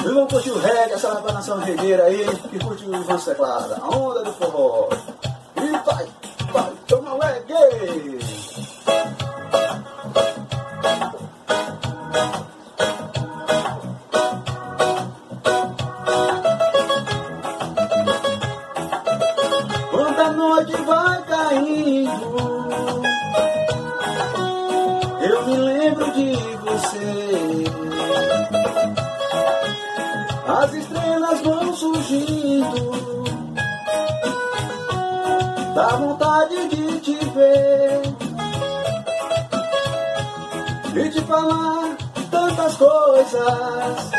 Vamos curtir o reggae, essa nação regueira aí, que curte o Ivan Teclado, a onda do forró. E vai tomar o reggae! Quando a noite vai caindo, eu me lembro de você. As estrelas vão surgindo, dá vontade de te ver e te falar tantas coisas,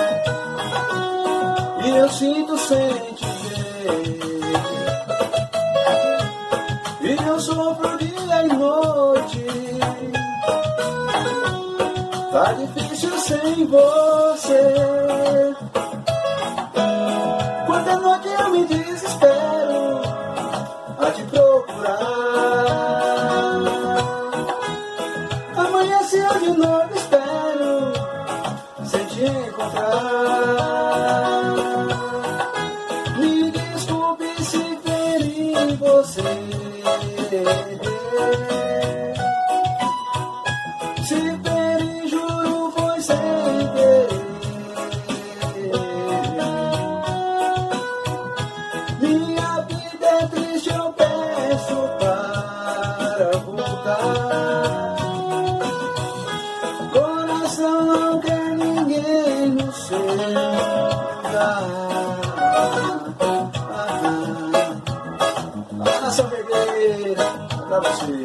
e eu sinto sem te ver, e eu sofro dia e noite. Tá difícil sem você. Quanta noite eu me desespero a te procurar. Amanheceu de novo, espero sem te encontrar. Me desculpe se feri você. Se feri, juro, foi sem querer. Minha vida é triste, eu peço para voltar. Coração não quer ninguém no seu lugar. A nação regueira pra você.